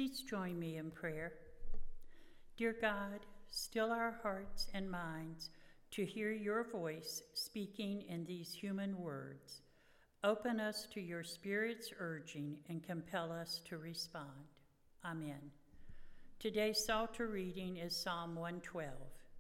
Please join me in prayer. Dear God, still our hearts and minds to hear your voice speaking in these human words. Open us to your Spirit's urging and compel us to respond. Amen. Today's Psalter reading is Psalm 112.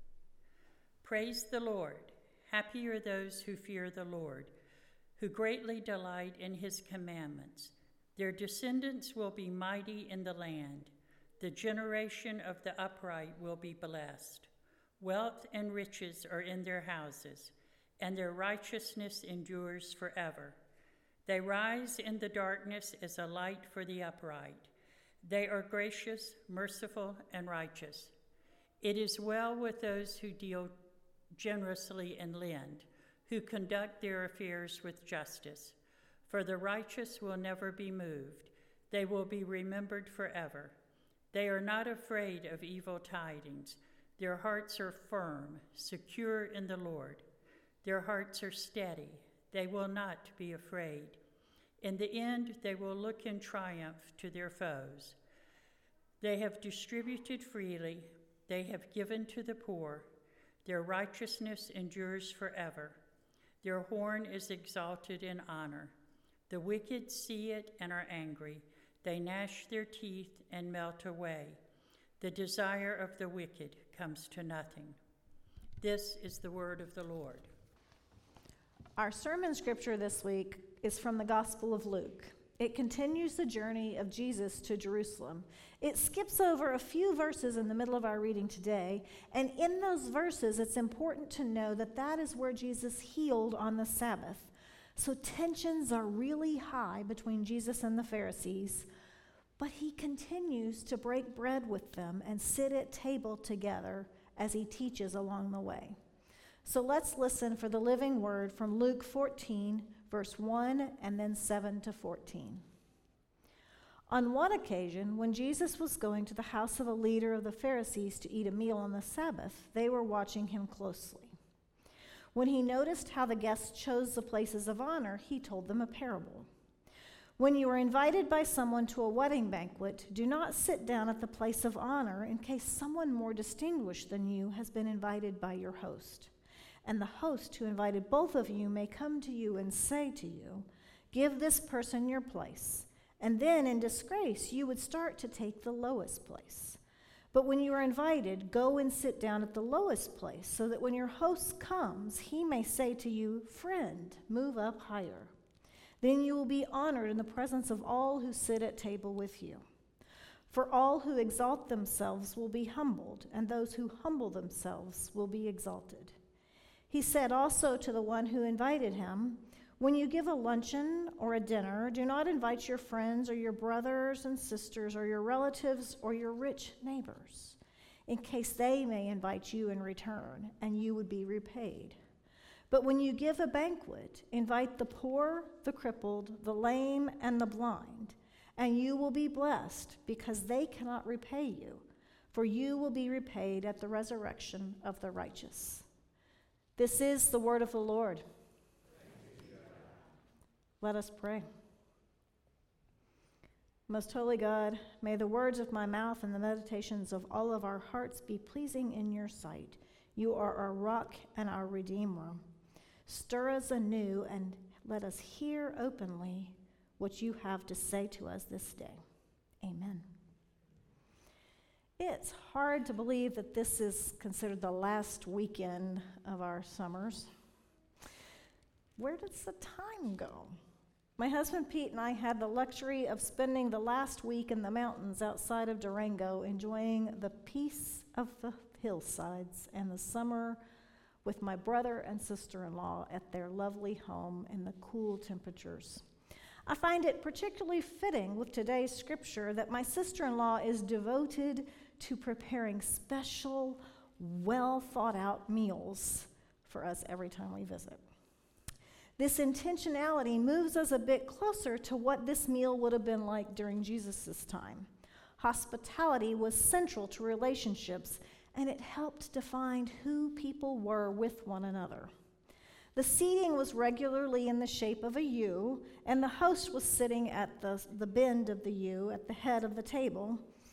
Praise the Lord. Happy are those who fear the Lord, who greatly delight in his commandments. Their descendants will be mighty in the land. The generation of the upright will be blessed. Wealth and riches are in their houses, and their righteousness endures forever. They rise in the darkness as a light for the upright. They are gracious, merciful, and righteous. It is well with those who deal generously and lend, who conduct their affairs with justice. For the righteous will never be moved. They will be remembered forever. They are not afraid of evil tidings. Their hearts are firm, secure in the Lord. Their hearts are steady. They will not be afraid. In the end, they will look in triumph to their foes. They have distributed freely. They have given to the poor. Their righteousness endures forever. Their horn is exalted in honor. The wicked see it and are angry. They gnash their teeth and melt away. The desire of the wicked comes to nothing. This is the word of the Lord. Our sermon scripture this week is from the Gospel of Luke. It continues the journey of Jesus to Jerusalem. It skips over a few verses in the middle of our reading today, and in those verses, it's important to know that that is where Jesus healed on the Sabbath. So tensions are really high between Jesus and the Pharisees, but he continues to break bread with them and sit at table together as he teaches along the way. So let's listen for the living word from Luke 14, verse 1 and then 7 to 14. On one occasion, when Jesus was going to the house of a leader of the Pharisees to eat a meal on the Sabbath, they were watching him closely. When he noticed how the guests chose the places of honor, he told them a parable. When you are invited by someone to a wedding banquet, do not sit down at the place of honor in case someone more distinguished than you has been invited by your host. And the host who invited both of you may come to you and say to you, "Give this person your place." And then in disgrace, you would start to take the lowest place. But when you are invited, go and sit down at the lowest place, so that when your host comes, he may say to you, "Friend, move up higher." Then you will be honored in the presence of all who sit at table with you. For all who exalt themselves will be humbled, and those who humble themselves will be exalted. He said also to the one who invited him, "When you give a luncheon or a dinner, do not invite your friends or your brothers and sisters or your relatives or your rich neighbors, in case they may invite you in return, and you would be repaid. But when you give a banquet, invite the poor, the crippled, the lame, and the blind, and you will be blessed, because they cannot repay you, for you will be repaid at the resurrection of the righteous." This is the word of the Lord. Let us pray. Most holy God, may the words of my mouth and the meditations of all of our hearts be pleasing in your sight. You are our rock and our redeemer. Stir us anew and let us hear openly what you have to say to us this day. Amen. It's hard to believe that this is considered the last weekend of our summers. Where does the time go? My husband Pete and I had the luxury of spending the last week in the mountains outside of Durango, enjoying the peace of the hillsides and the summer with my brother and sister-in-law at their lovely home in the cool temperatures. I find it particularly fitting with today's scripture that my sister-in-law is devoted to preparing special, well-thought-out meals for us every time we visit. This intentionality moves us a bit closer to what this meal would have been like during Jesus' time. Hospitality was central to relationships, and it helped define who people were with one another. The seating was regularly in the shape of a U, and the host was sitting at the bend of the U at the head of the table.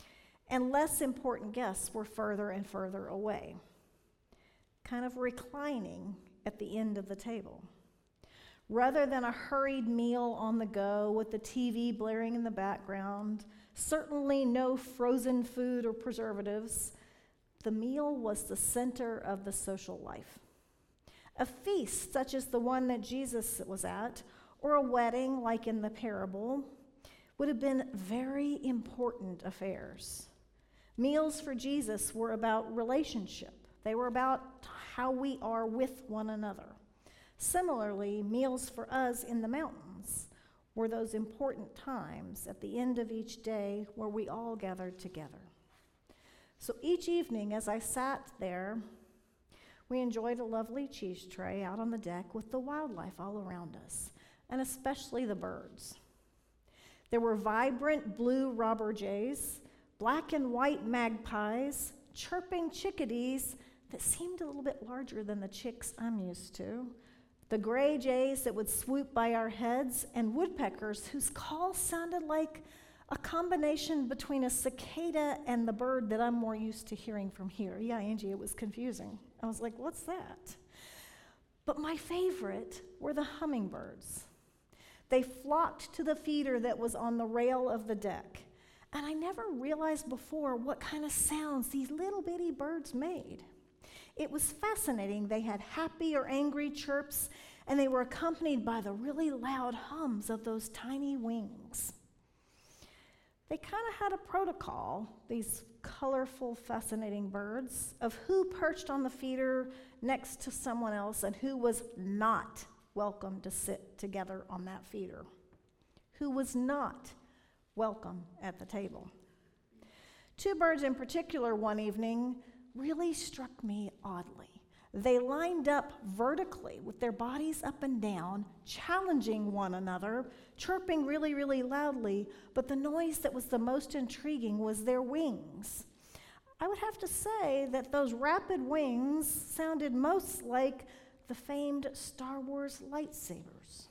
and less important guests were further and further away, kind of reclining at the end of the table. Rather than a hurried meal on the go with the TV blaring in the background, certainly no frozen food or preservatives, the meal was the center of the social life. A feast such as the one that Jesus was at, or a wedding like in the parable, would have been very important affairs. Meals for Jesus were about relationship. They were about how we are with one another. Similarly, meals for us in the mountains were those important times at the end of each day where we all gathered together. So each evening as I sat there, we enjoyed a lovely cheese tray out on the deck with the wildlife all around us, and especially the birds. There were vibrant blue robber jays, black and white magpies, chirping chickadees that seemed a little bit larger than the chicks I'm used to, the gray jays that would swoop by our heads, and woodpeckers whose calls sounded like a combination between a cicada and the bird that I'm more used to hearing from here. Yeah, Angie, it was confusing. I was like, what's that? But my favorite were the hummingbirds. They flocked to the feeder that was on the rail of the deck, and I never realized before what kind of sounds these little bitty birds made. It was fascinating. They had happy or angry chirps, and they were accompanied by the really loud hums of those tiny wings. They kind of had a protocol, these colorful, fascinating birds, of who perched on the feeder next to someone else and who was not welcome to sit together on that feeder, who was not welcome at the table. Two birds in particular one evening really struck me oddly. They lined up vertically with their bodies up and down, challenging one another, chirping really, really loudly, but the noise that was the most intriguing was their wings. I would have to say that those rapid wings sounded most like the famed Star Wars lightsabers.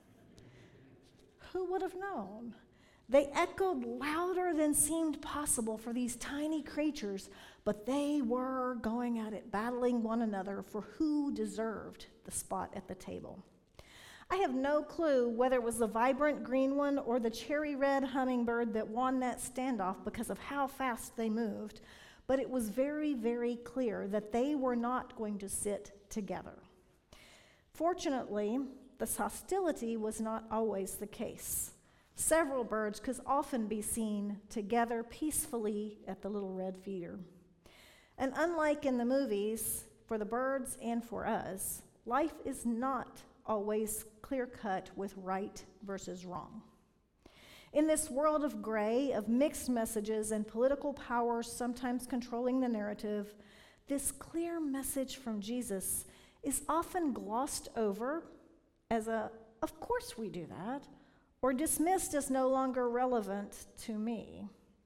Who would have known? They echoed louder than seemed possible for these tiny creatures, but they were going at it, battling one another for who deserved the spot at the table. I have no clue whether it was the vibrant green one or the cherry red hummingbird that won that standoff because of how fast they moved, but it was very, very clear that they were not going to sit together. Fortunately, this hostility was not always the case. Several birds could often be seen together peacefully at the little red feeder. And unlike in the movies, for the birds and for us, life is not always clear-cut with right versus wrong. In this world of gray, of mixed messages and political powers sometimes controlling the narrative, this clear message from Jesus is often glossed over as of course we do that, or dismissed as no longer relevant to me.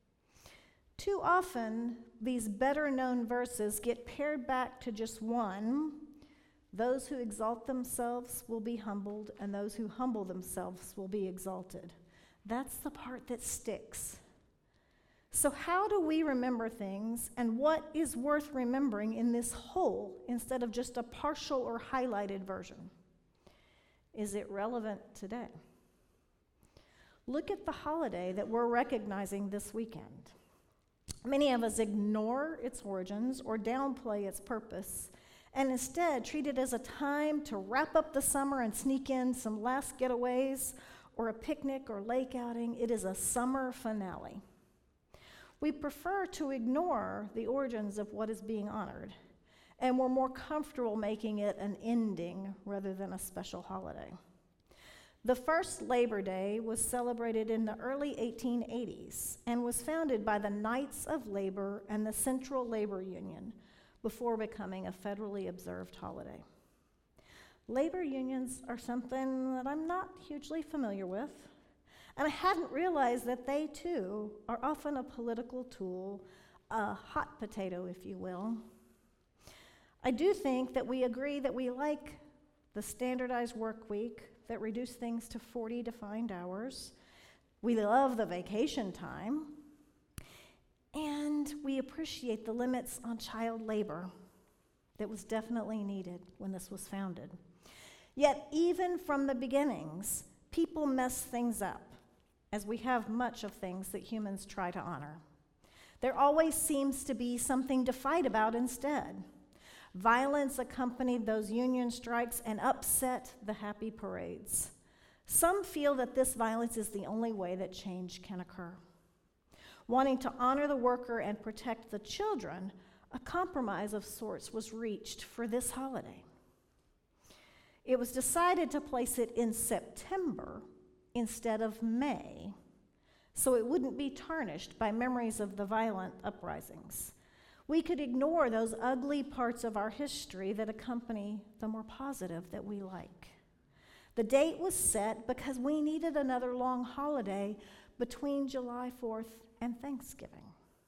Too often, these better-known verses get pared back to just one: those who exalt themselves will be humbled, and those who humble themselves will be exalted. That's the part that sticks. So how do we remember things, and what is worth remembering in this whole instead of just a partial or highlighted version? Is it relevant today? Look at the holiday that we're recognizing this weekend. Many of us ignore its origins or downplay its purpose, and instead treat it as a time to wrap up the summer and sneak in some last getaways or a picnic or lake outing. It is a summer finale. We prefer to ignore the origins of what is being honored, and we're more comfortable making it an ending rather than a special holiday. The first Labor Day was celebrated in the early 1880s and was founded by the Knights of Labor and the Central Labor Union before becoming a federally observed holiday. Labor unions are something that I'm not hugely familiar with, and I hadn't realized that they too are often a political tool, a hot potato, if you will. I do think that we agree that we like the standardized work week that reduce things to 40 defined hours. We love the vacation time. And we appreciate the limits on child labor that was definitely needed when this was founded. Yet, even from the beginnings, people mess things up, as we have much of things that humans try to honor. There always seems to be something to fight about instead. Violence accompanied those union strikes and upset the happy parades. Some feel that this violence is the only way that change can occur. Wanting to honor the worker and protect the children, a compromise of sorts was reached for this holiday. It was decided to place it in September instead of May, so it wouldn't be tarnished by memories of the violent uprisings. We could ignore those ugly parts of our history that accompany the more positive that we like. The date was set because we needed another long holiday between July 4th and Thanksgiving.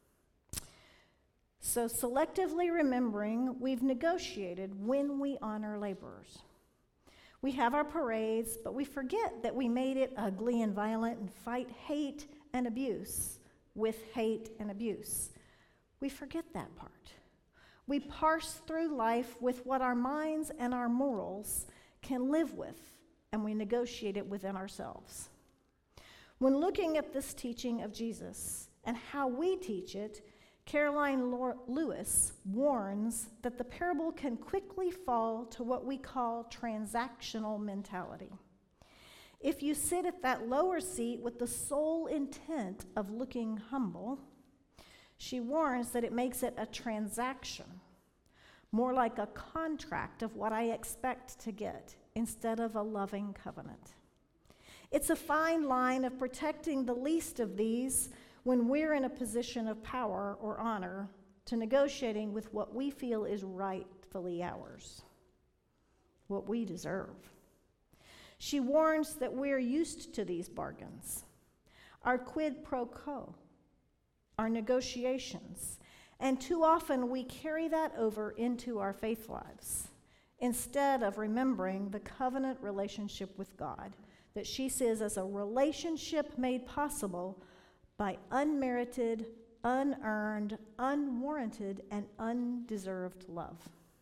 So, selectively remembering, we've negotiated when we honor laborers. We have our parades, but we forget that we made it ugly and violent and fight hate and abuse with hate and abuse. We forget that part. We parse through life with what our minds and our morals can live with, and we negotiate it within ourselves. When looking at this teaching of Jesus and how we teach it, Caroline Lewis warns that the parable can quickly fall to what we call transactional mentality. If you sit at that lower seat with the sole intent of looking humble, she warns that it makes it a transaction, more like a contract of what I expect to get instead of a loving covenant. It's a fine line of protecting the least of these when we're in a position of power or honor to negotiating with what we feel is rightfully ours, what we deserve. She warns that we're used to these bargains, our quid pro quo, our negotiations, and too often we carry that over into our faith lives instead of remembering the covenant relationship with God that she sees as a relationship made possible by unmerited, unearned, unwarranted, and undeserved love.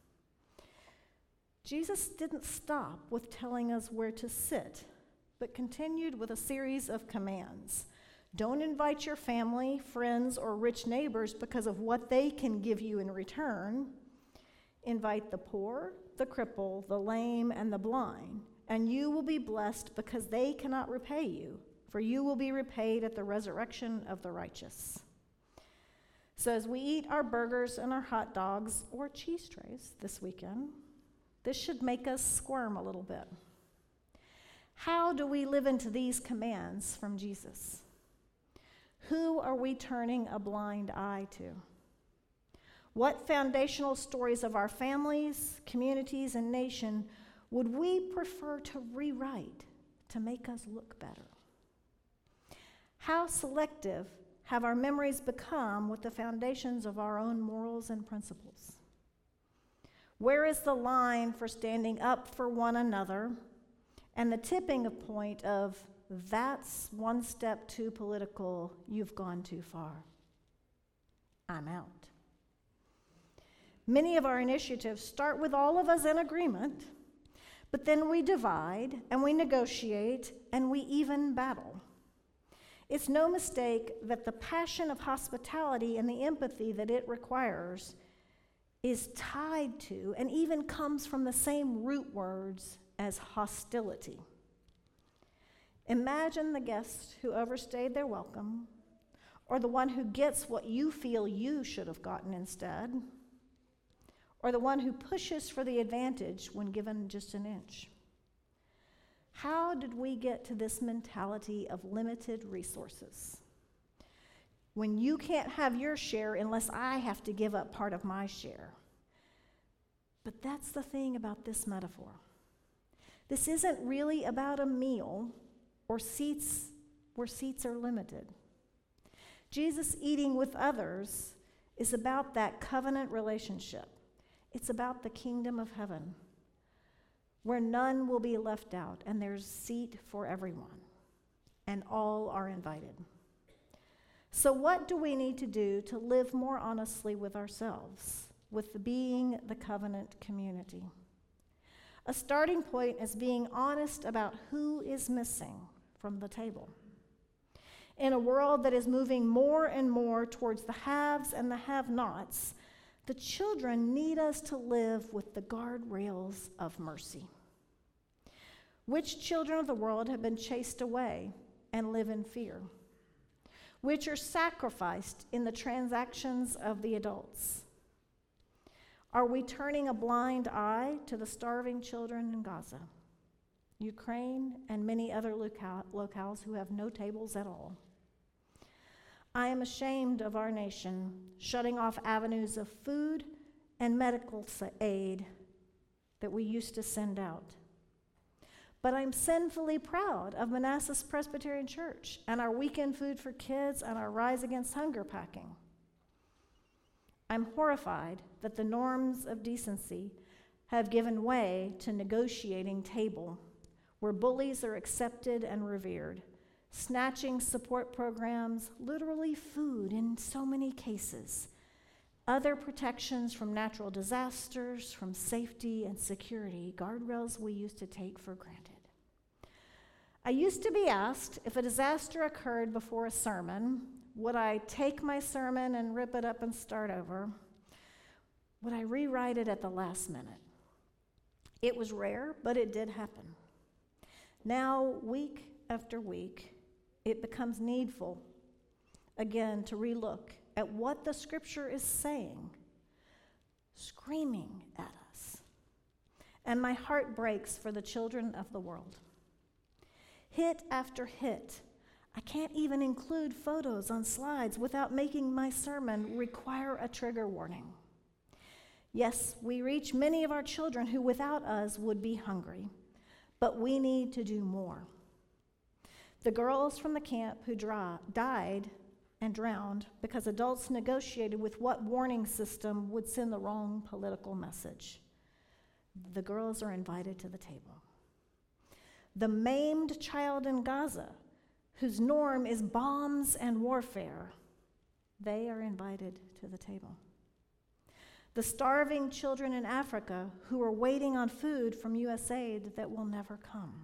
Jesus didn't stop with telling us where to sit, but continued with a series of commands. Don't invite your family, friends, or rich neighbors because of what they can give you in return. Invite the poor, the cripple, the lame, and the blind, and you will be blessed because they cannot repay you, for you will be repaid at the resurrection of the righteous. So as we eat our burgers and our hot dogs or cheese trays this weekend, this should make us squirm a little bit. How do we live into these commands from Jesus? Who are we turning a blind eye to? What foundational stories of our families, communities, and nation would we prefer to rewrite to make us look better? How selective have our memories become with the foundations of our own morals and principles? Where is the line for standing up for one another and the tipping point of, that's one step too political, you've gone too far? I'm out. Many of our initiatives start with all of us in agreement, but then we divide and we negotiate and we even battle. It's no mistake that the passion of hospitality and the empathy that it requires is tied to and even comes from the same root words as hostility. Imagine the guest who overstayed their welcome, or the one who gets what you feel you should have gotten instead, or the one who pushes for the advantage when given just an inch. How did we get to this mentality of limited resources? When you can't have your share unless I have to give up part of my share. But that's the thing about this metaphor. This isn't really about a meal or seats where seats are limited. Jesus eating with others is about that covenant relationship. It's about the kingdom of heaven, where none will be left out, and there's seat for everyone, and all are invited. So what do we need to do to live more honestly with ourselves, with being the covenant community? A starting point is being honest about who is missing from the table. In a world that is moving more and more towards the haves and the have-nots, the children need us to live with the guardrails of mercy. Which children of the world have been chased away and live in fear? Which are sacrificed in the transactions of the adults? Are we turning a blind eye to the starving children in Gaza, Ukraine, and many other locales who have no tables at all? I am ashamed of our nation shutting off avenues of food and medical aid that we used to send out. But I'm sinfully proud of Manassas Presbyterian Church and our weekend food for kids and our Rise Against Hunger packing. I'm horrified that the norms of decency have given way to negotiating table, where bullies are accepted and revered, snatching support programs, literally food in so many cases, other protections from natural disasters, from safety and security, guardrails we used to take for granted. I used to be asked if a disaster occurred before a sermon, would I take my sermon and rip it up and start over? Would I rewrite it at the last minute? It was rare, but it did happen. Now, week after week, it becomes needful, again, to relook at what the Scripture is saying, screaming at us. And my heart breaks for the children of the world. Hit after hit. I can't even include photos on slides without making my sermon require a trigger warning. Yes, we reach many of our children who without us would be hungry, but we need to do more. The girls from the camp who died and drowned because adults negotiated with what warning system would send the wrong political message. The girls are invited to the table. The maimed child in Gaza, whose norm is bombs and warfare, they are invited to the table. The starving children in Africa who are waiting on food from USAID that will never come,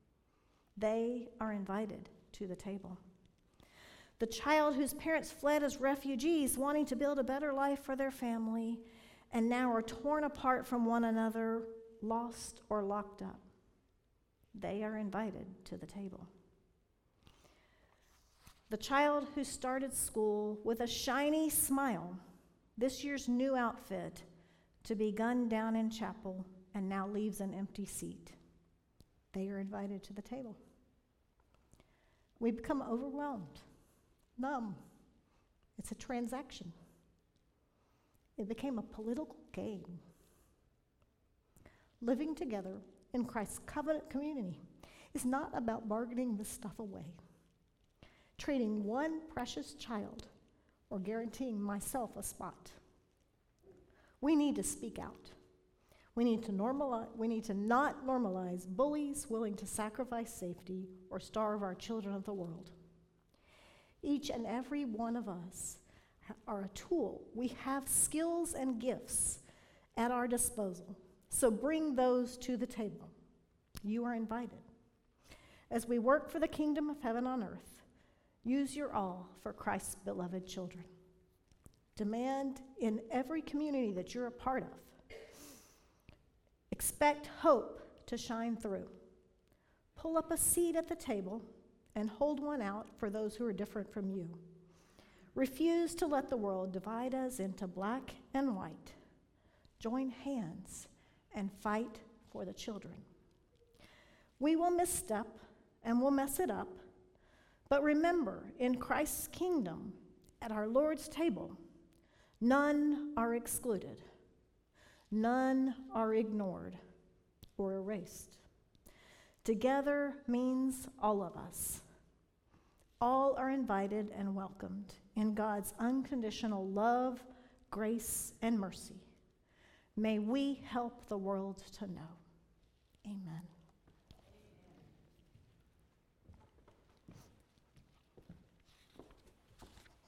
they are invited to the table. The child whose parents fled as refugees, wanting to build a better life for their family, and now are torn apart from one another, lost or locked up, they are invited to the table. The child who started school with a shiny smile, this year's new outfit, to be gunned down in chapel and now leaves an empty seat, they are invited to the table. We become overwhelmed, numb. It's a transaction. It became a political game. Living together in Christ's covenant community is not about bargaining this stuff away, treating one precious child, or guaranteeing myself a spot. We need to speak out. We need to not normalize bullies willing to sacrifice safety or starve our children of the world. Each and every one of us are a tool. We have skills and gifts at our disposal. So bring those to the table. You are invited. As we work for the kingdom of heaven on earth, use your all for Christ's beloved children. Demand in every community that you're a part of. Expect hope to shine through. Pull up a seat at the table and hold one out for those who are different from you. Refuse to let the world divide us into black and white. Join hands and fight for the children. We will misstep and we'll mess it up, but remember, in Christ's kingdom, at our Lord's table, none are excluded. None are ignored or erased. Together means all of us. All are invited and welcomed in God's unconditional love, grace, and mercy. May we help the world to know.